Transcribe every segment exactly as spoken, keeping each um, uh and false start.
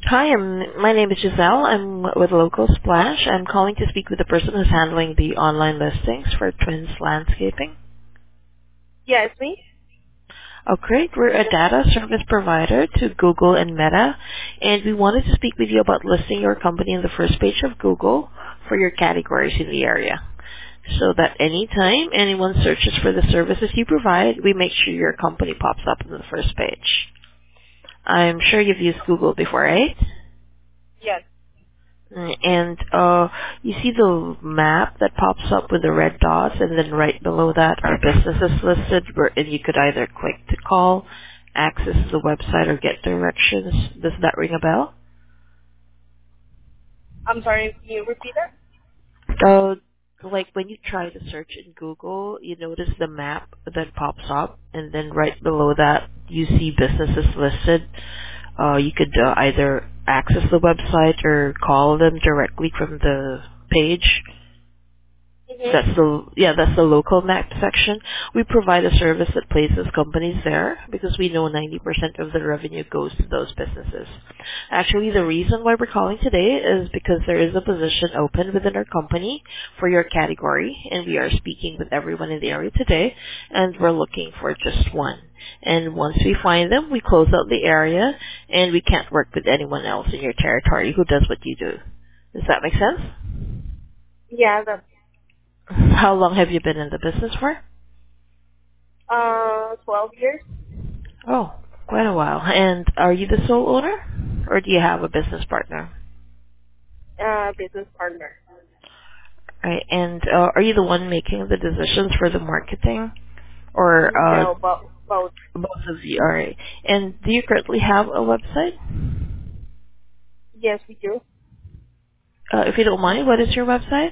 Hi, I'm, my name is Giselle. I'm with Local Splash. I'm calling to speak with the person who's handling the online listings for Twins Landscaping. Yeah, it's me. Oh, great. We're a data service provider to Google and Meta, and we wanted to speak with you about listing your company on the first page of Google for your categories in the area. So that anytime anyone searches for the services you provide, we make sure your company pops up on the first page. I'm sure you've used Google before, right? Yes. Mm, And uh, you see the map that pops up with the red dots, and then right below that are businesses listed, where and you could either click to call, access the website, or get directions. Does that ring a bell? I'm sorry, can you repeat that? So, like when you try to search in Google, you notice the map that pops up, and then right below that you see businesses listed. Uh, you could uh, either access the website or call them directly from the page. Mm-hmm. That's the yeah, that's the local map section. We provide a service that places companies there because we know ninety percent of the revenue goes to those businesses. Actually, the reason why we're calling today is because there is a position open within our company for your category, and we are speaking with everyone in the area today, and we're looking for just one. And once we find them, we close out the area, and we can't work with anyone else in your territory who does what you do. Does that make sense? Yeah, the How long have you been in the business for? uh twelve years. Oh, quite a while. And are you the sole owner, or do you have a business partner? Uh, business partner. Right. And uh, are you the one making the decisions for the marketing, or uh, No, but both. both of you? All right. And do you currently have a website? Yes, we do. Uh, if you don't mind, what is your website?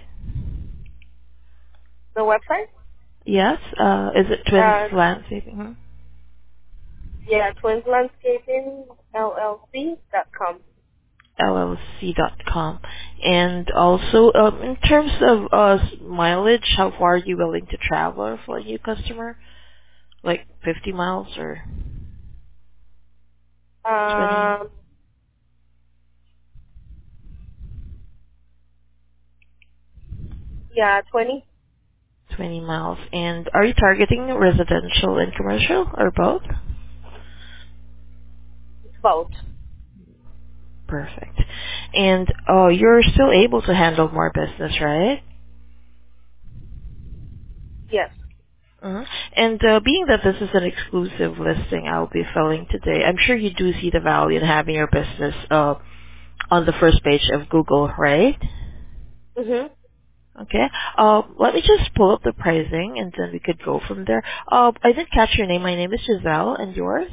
The website? Yes. Uh, is it Twins Uh, Landscaping? Hmm? yeah, Twins Landscaping L L C dot com. L L C dot com. And also, um, in terms of uh, mileage, how far are you willing to travel for a new customer? Like fifty miles or twenty? Um, yeah, twenty. twenty miles. And are you targeting residential and commercial or both? Both. Perfect. And oh, you're still able to handle more business, right? Yes. hmm And uh, being that this is an exclusive listing I'll be filling today, I'm sure you do see the value in having your business uh, on the first page of Google, right? Mhm. Okay. Uh, let me just pull up the pricing, and then we could go from there. Uh, I didn't catch your name. My name is Giselle, and yours?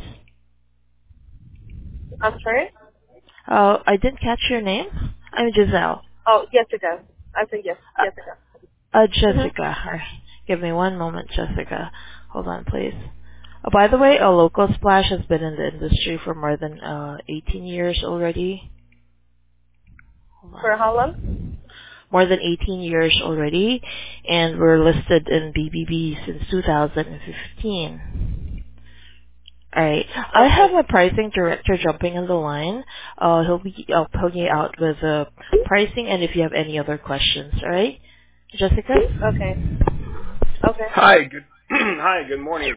I'm sorry. Uh, I didn't catch your name. I'm Giselle. Oh, Jessica. I said yes. Uh, Jessica. uh, Mhm. Jessica. All right. Give me one moment, Jessica. Hold on, please. Oh, by the way, a local splash has been in the industry for more than uh, eighteen years already. Hold For how long? on. More than eighteen years already, and we're listed in B B B since two thousand fifteen. All right. I have Okay. my pricing director jumping on the line. Uh, he'll be uh, pulling you out with the pricing, and if you have any other questions, all right, Jessica. Okay. Okay. Hi, good hi, good morning.